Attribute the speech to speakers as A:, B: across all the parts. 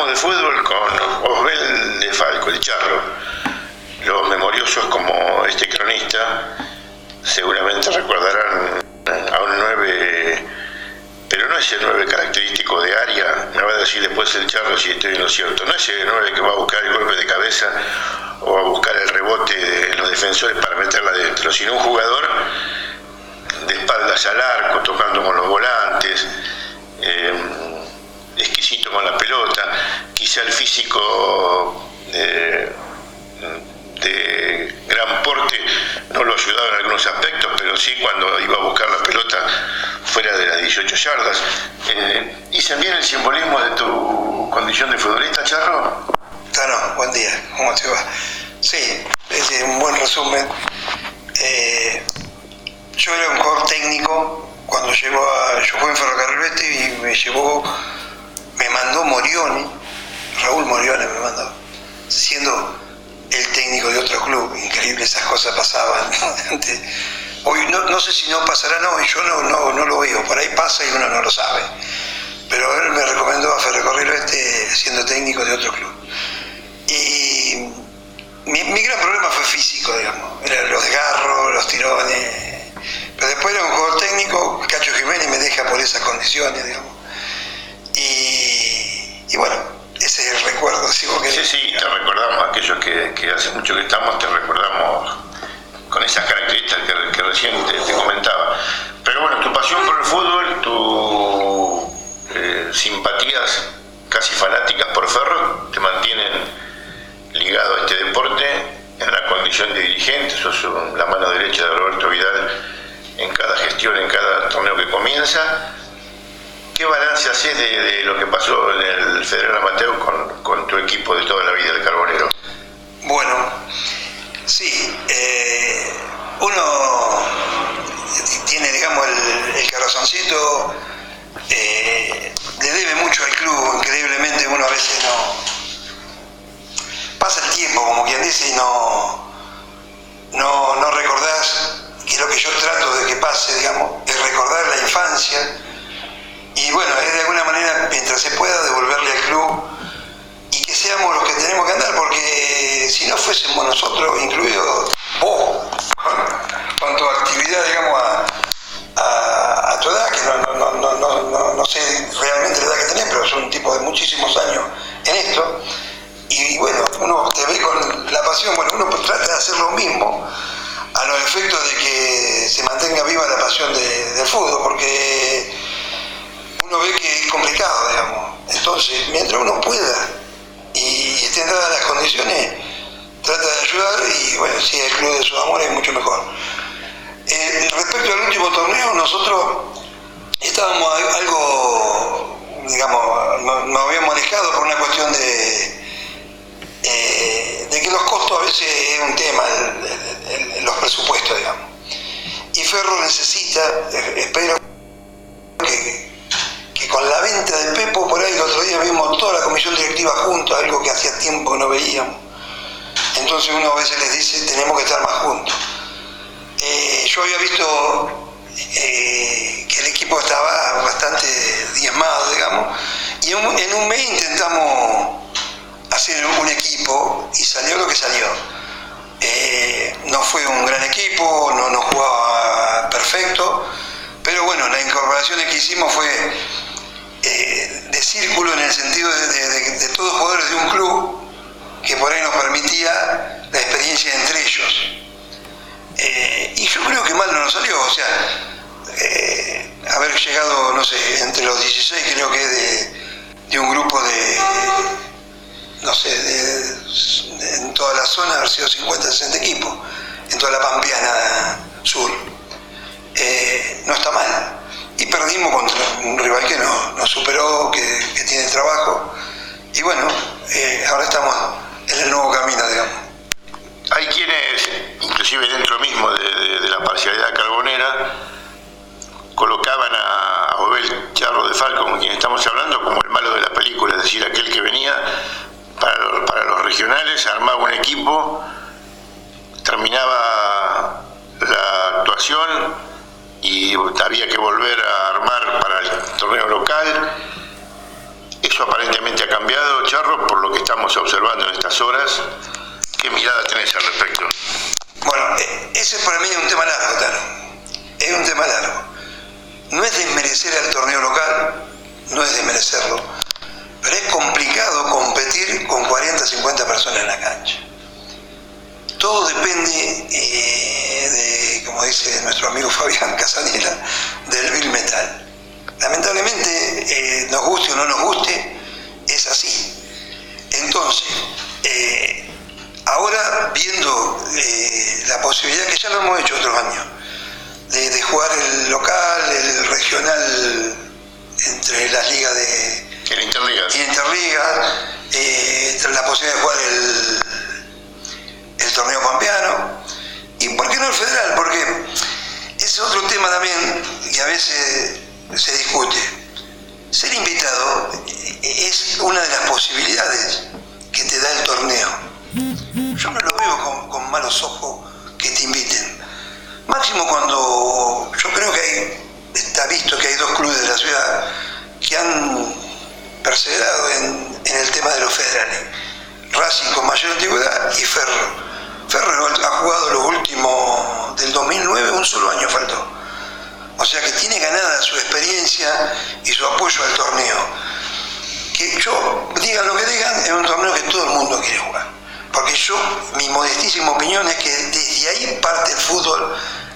A: hablamos de fútbol con Osbel de Falco, el Charro. Los memoriosos como este cronista seguramente recordarán a un 9, pero no ese 9 característico de área. Me va a decir después el Charro si estoy en lo cierto. No ese 9 que va a buscar el golpe de cabeza o a buscar el rebote de los defensores para meterla adentro, sino un jugador de espaldas al arco, tocando con los volantes, exquisito con la pelota. Quizá el físico de gran porte no lo ayudaba en algunos aspectos, pero sí cuando iba a buscar la pelota fuera de las 18 yardas. ¿Dicen bien el simbolismo de tu condición de futbolista, Charro?
B: Tano, buen día, ¿cómo te va? Sí, es un buen resumen. Yo era un jugador técnico cuando yo jugué en Ferrocarril Oeste y me mandó Morioni, Raúl Morioni me mandó, siendo el técnico de otro club. Increíble, esas cosas pasaban, ¿no? Hoy no sé si no pasará, no, yo no lo veo, por ahí pasa y uno no lo sabe, pero él me recomendó a Ferrocarril Oeste siendo técnico de otro club. Y mi gran problema fue físico, digamos, eran los desgarros, los tirones, pero después era un jugador técnico. Cacho Jiménez me deja por esas condiciones, digamos, y bueno, ese es el recuerdo.
A: Sí, te recordamos, aquellos que hace mucho que estamos, te recordamos con esas características que recién te comentaba. Pero bueno, tu pasión por el fútbol, tus simpatías casi fanáticas por Ferro, te mantienen ligado a este deporte en la condición de dirigente. Sos la mano derecha de Roberto Vidal en cada gestión, en cada torneo que comienza. ¿Qué balance haces de lo que pasó en el Federal Amateur con tu equipo de toda la vida, el Carbonero?
B: Bueno, sí, uno tiene, digamos, el corazoncito, le debe mucho al club. Increíblemente uno a veces pasa el tiempo, como quien dice, y no recordás, que lo que yo trato de que pase, digamos, es recordar la infancia. Y bueno, es de alguna manera, mientras se pueda, devolverle al club y que seamos los que tenemos que andar, porque si no fuésemos nosotros, incluido vos, con tu actividad, digamos, a tu edad, que no sé realmente la edad que tenés, pero son un tipo de muchísimos años en esto, y bueno, uno te ve con la pasión. Bueno, uno trata de hacer lo mismo a los efectos de que se mantenga viva la pasión del fútbol, porque uno ve que es complicado, digamos. Entonces, mientras uno pueda y estén dadas las condiciones, trata de ayudar, y bueno, si el club de sus amores es mucho mejor. Respecto al último torneo, nosotros estábamos algo, digamos, nos habíamos manejado por una cuestión de que los costos a veces es un tema, los presupuestos, digamos. Y Ferro necesita, espero que con la venta de Pepo, por ahí el otro día vimos toda la comisión directiva juntos, algo que hacía tiempo que no veíamos. Entonces uno a veces les dice, tenemos que estar más juntos. Yo había visto que el equipo estaba bastante diezmado, digamos, y en un mes intentamos hacer un equipo y salió lo que salió. No fue un gran equipo, no jugaba perfecto, pero bueno, las incorporaciones que hicimos fue de círculo, en el sentido de todos jugadores de un club, que por ahí nos permitía la experiencia entre ellos. Y yo creo que mal no nos salió, o sea, haber llegado, no sé, entre los 16, creo que es de un grupo de, no sé, en toda la zona, haber sido 50, 60 equipos, en toda la Pampeana Sur. No está mal. Y perdimos contra un rival que nos superó, que tiene trabajo. Y bueno, ahora estamos en el nuevo camino, digamos.
A: Hay quienes, inclusive dentro mismo de la parcialidad carbonera, colocaban a Osbel Charro de Falco, con quien estamos hablando, como el malo de la película, es decir, aquel que venía para los regionales, armaba un equipo, terminaba la actuación y había que volver a armar para el torneo local. Eso aparentemente ha cambiado. cambiado, Charro, por lo que estamos observando en estas horas? ¿Qué mirada tenés al respecto?
B: Bueno, ese para mí es un tema largo, Tano. Es un tema largo. No es desmerecer al torneo local, no es desmerecerlo, pero es complicado competir con 40, 50 personas en la cancha. Todo depende de, como dice nuestro amigo Fabián Casanela, del Bill Metal. Lamentablemente, nos guste o no nos guste, es así. Entonces, ahora viendo la posibilidad, que ya lo hemos hecho otros años, de jugar el local, el regional entre las ligas de...
A: El Interliga.
B: Y Interliga, la posibilidad de jugar el torneo pampeano, y por qué no el federal, porque ese es otro tema también que a veces se discute. Ser invitado es una de las posibilidades que te da el torneo. Yo no lo veo con malos ojos que te inviten. Máximo cuando yo creo que está visto que hay dos clubes de la ciudad que han perseverado en el tema de los federales. Racing con mayor antigüedad y Ferro. Ferro ha jugado los últimos, del 2009, un solo año faltó. O sea que tiene ganada su experiencia y su apoyo al torneo. Que yo, digan lo que digan, es un torneo que todo el mundo quiere jugar. Porque yo, mi modestísima opinión es que desde ahí parte el fútbol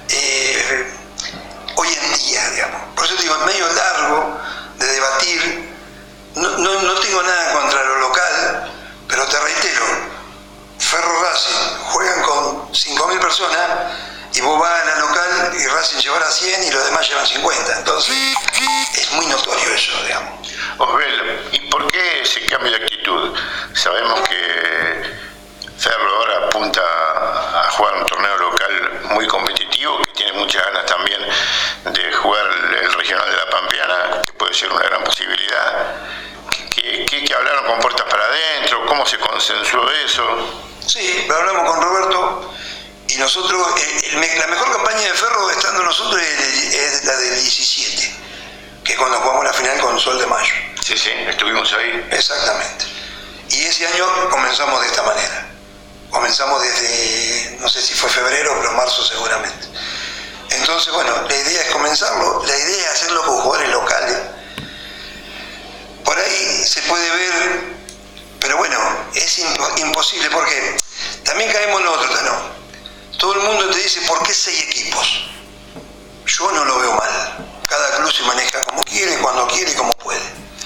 B: hoy en día, digamos. Por eso digo, es medio largo de debatir. No tengo nada contra lo local, pero te reitero, Ferro Racing juegan con 5.000 personas y vos vas a la local y Racing llevará 100 y los demás llevan 50. Entonces, es muy notorio eso, digamos.
A: Osbel, ¿y por qué ese cambio de actitud? Sabemos que Ferro ahora apunta a jugar un torneo local muy competitivo, que tiene muchas ganas también de jugar el regional de la Pampeana, que puede ser una gran posibilidad. ¿Qué hablaron con puertas para adentro? ¿Cómo se consensuó eso?
B: Sí, lo hablamos con Roberto y nosotros, la mejor campaña de Ferro estando nosotros es la del 17, que es cuando jugamos la final con Sol de Mayo.
A: Sí, estuvimos ahí.
B: Exactamente. Y ese año comenzamos de esta manera. Comenzamos desde, no sé si fue febrero, pero marzo seguramente. Entonces, bueno, la idea es comenzarlo, la idea es hacerlo con jugadores locales. Por ahí se puede ver, pero bueno, es imposible porque también caemos en lo otro, ¿no? Todo el mundo te dice, ¿por qué 6 equipos? Yo no lo veo mal. Cada club se maneja como quiere, cuando quiere y como puede.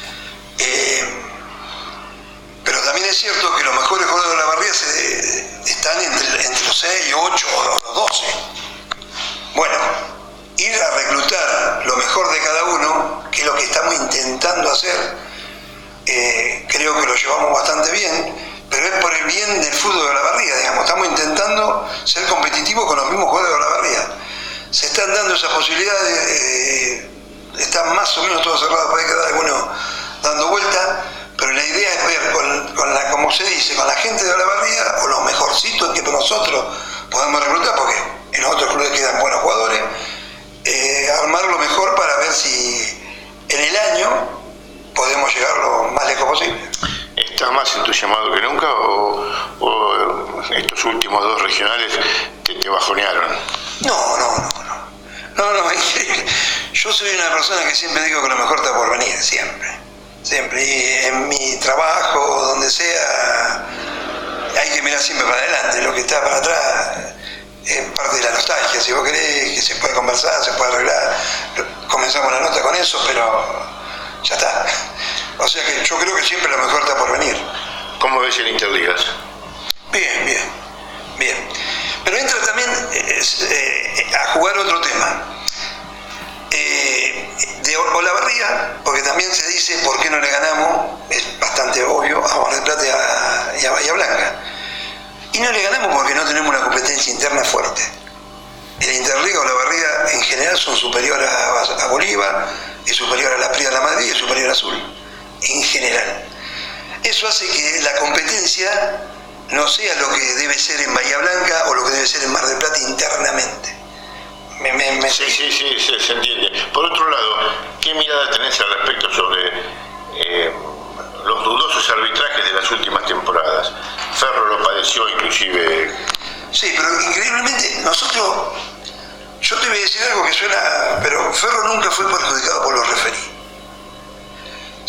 B: Pero también es cierto que los mejores jugadores de la barriga están entre los 6, 8 o los 12. Bueno, ir a reclutar lo mejor de cada uno, que es lo que estamos intentando hacer, creo que lo llevamos bastante bien, pero es por el bien del fútbol de la barriga, digamos. Estamos intentando ser competitivos con los mismos jugadores de la barriga. Se están dando esas posibilidades, están más o menos todos cerrados, puede quedar alguno dando vuelta, pero la idea es ver con la, como se dice, con la gente de la barriga, o los mejorcitos que nosotros podemos reclutar, porque en los otros clubes quedan buenos jugadores, armar lo mejor para ver si en el año podemos llegar lo más lejos posible.
A: ¿Estás más entusiasmado que nunca o estos últimos 2 regionales te bajonearon?
B: No, yo soy una persona que siempre digo que lo mejor está por venir, siempre, y en mi trabajo, donde sea, hay que mirar siempre para adelante. Lo que está para atrás es parte de la nostalgia. Si vos querés que se puede conversar, se puede arreglar, comenzamos la nota con eso, pero ya está. O sea que yo creo que siempre lo mejor está por venir.
A: ¿Cómo ves el Interligas?
B: Bien. Pero entra también a jugar otro tema. De Olavarría, porque también se dice por qué no le ganamos, es bastante obvio, a Mar del Plata y a Bahía Blanca. Y no le ganamos porque no tenemos una competencia interna fuerte. El Interliga Olavarría en general son superiores a Bolívar, es superior a la Prida de la Madrid y es superior a Azul, en general. Eso hace que la competencia no sea lo que debe ser en Bahía Blanca o lo que debe ser en Mar del Plata internamente.
A: Sí, se entiende. Por otro lado, ¿qué mirada tenés al respecto sobre los dudosos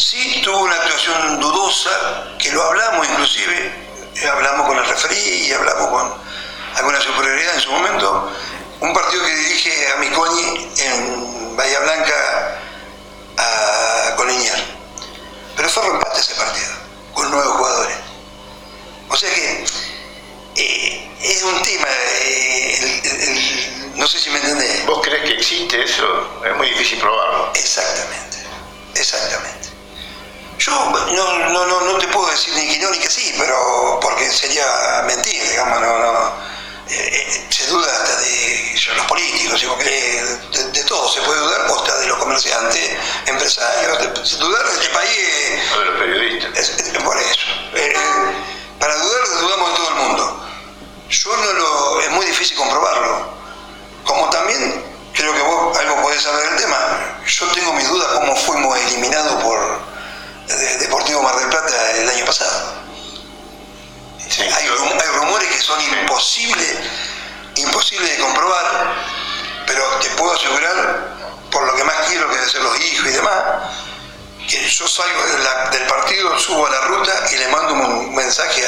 B: Sí tuvo una actuación dudosa, que lo hablamos inclusive, hablamos con el referí y hablamos con alguna superioridad en su momento. Un partido que dirige a Miconi en Bahía Blanca con Liniers. Pero fue reempate ese partido, con 9 jugadores. O sea que es un tema, no sé si me entendés.
A: ¿Vos crees que existe eso? Es muy difícil probarlo.
B: Exactamente. Yo no te puedo decir ni que no ni que sí, pero porque sería mentir, digamos, se duda hasta de los políticos, de todo se puede dudar, hasta de los comerciantes, empresarios, dudar de este país.
A: O de los periodistas.
B: Por eso. Para dudar, dudamos de todo el mundo. Es muy difícil comprobarlo. Como también, creo que vos algo podés saber del tema, yo tengo mis dudas cómo fuimos eliminados por Deportivo Mar del Plata el año pasado.
A: Sí,
B: hay rumores que son imposibles de comprobar, pero te puedo asegurar, por lo que más quiero, que deben ser los hijos y demás, que yo salgo del partido, subo a la ruta y le mando un mensaje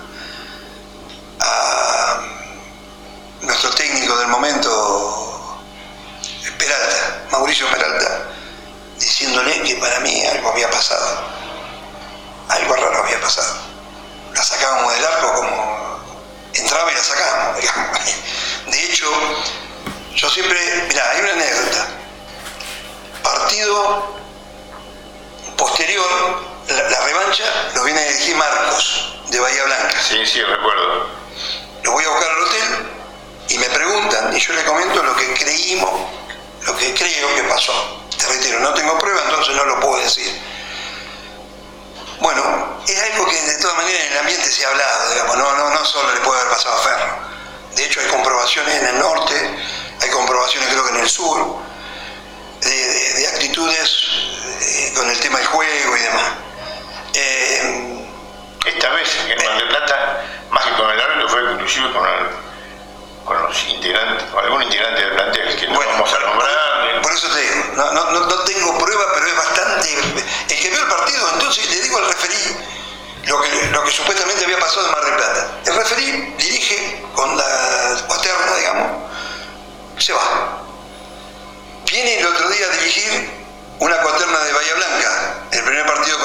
B: a nuestro técnico del momento, Peralta, Mauricio Peralta, diciéndole que para mí algo había pasado, algo raro había pasado. La sacábamos del arco como entraba y la sacábamos, digamos. De hecho, yo siempre, mirá, hay una anécdota. Partido posterior, la revancha, lo viene a dirigir Marcos, de Bahía Blanca.
A: Sí, recuerdo.
B: Lo voy a buscar al hotel y me preguntan, y yo le comento lo que creímos, lo que creo que pasó. Te reitero, no tengo prueba, entonces no lo puedo decir. Bueno, es algo que de todas maneras en el ambiente se ha hablado, digamos, no solo le puede haber pasado a Ferro. De hecho hay comprobaciones en el norte, hay comprobaciones creo que en el sur, de actitudes con el tema del juego y demás.
A: Esta vez en Mar del Plata, más que con el árbitro, fue inclusive con los integrantes, con algún integrante del plantel, que no vamos a nombrar.
B: Por eso te digo, no tengo prueba, pero es bastante. El que vio el partido, entonces le digo al referí lo que supuestamente había pasado en Mar del Plata. El referí dirige con la cuaterna, digamos, se va. Viene el otro día a dirigir una cuaterna de Bahía Blanca, el primer partido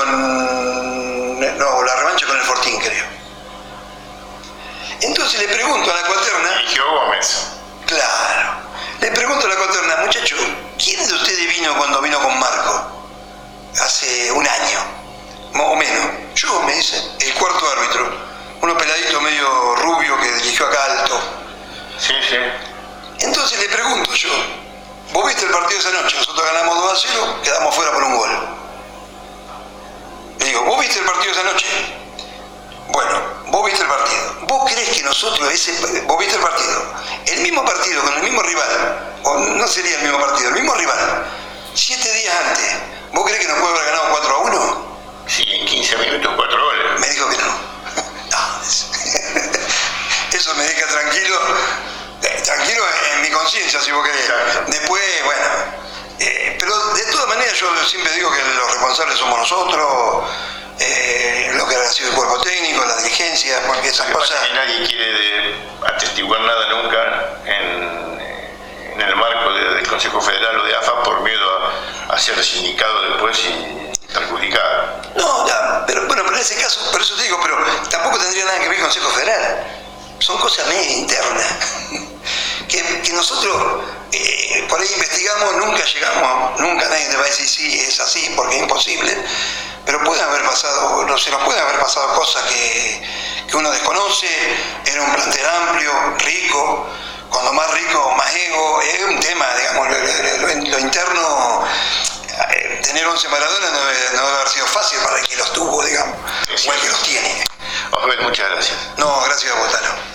B: la revancha con el Fortín, creo. Entonces le pregunto a la cuaterna.
A: Dirigió Gómez.
B: Claro. Le pregunto a la cuaterna, muchacho, ¿quién de ustedes vino cuando vino con Marco? Hace un año, más o menos. Yo, me dice, el cuarto árbitro. Uno peladito medio rubio que dirigió acá alto.
A: Sí.
B: Entonces le pregunto yo, ¿vos viste el partido esa noche? Nosotros ganamos 2-0, quedamos fuera por un gol. Le digo, ¿vos viste el partido esa noche? Bueno, vos viste el partido. ¿Vos crees que nosotros vos viste el partido? El mismo partido, con el mismo rival, o no sería el mismo partido, el mismo rival, 7 días antes, ¿vos crees que nos puede haber ganado 4-1?
A: Sí, en 15 minutos 4 goles.
B: Me dijo que no. Eso me deja tranquilo en mi conciencia, si vos querés.
A: Claro.
B: Después, bueno, pero de todas maneras yo siempre digo que los responsables somos nosotros, lo que ha sido el cuerpo técnico, la dirigencia, porque esas cosas.
A: Que nadie quiere atestiguar nada nunca en el marco del Consejo Federal o de AFA por miedo a ser sindicado después y perjudicado.
B: No, ya, pero bueno, pero en ese caso, por eso te digo, pero tampoco tendría nada que ver el Consejo Federal. Son cosas medio internas que nosotros por ahí investigamos, nunca llegamos, nunca nadie te va a decir sí, es así, porque es imposible, pero pueden haber pasado, no sé, nos pueden haber pasado cosas que uno desconoce. Era un plantel amplio, rico, cuando más rico, más ego, es un tema, digamos, lo interno. Tener 11 Maradona no debe haber sido fácil para el que los tuvo, digamos, o el que los tiene.
A: Osbel, muchas gracias.
B: No, gracias a vos, Tano.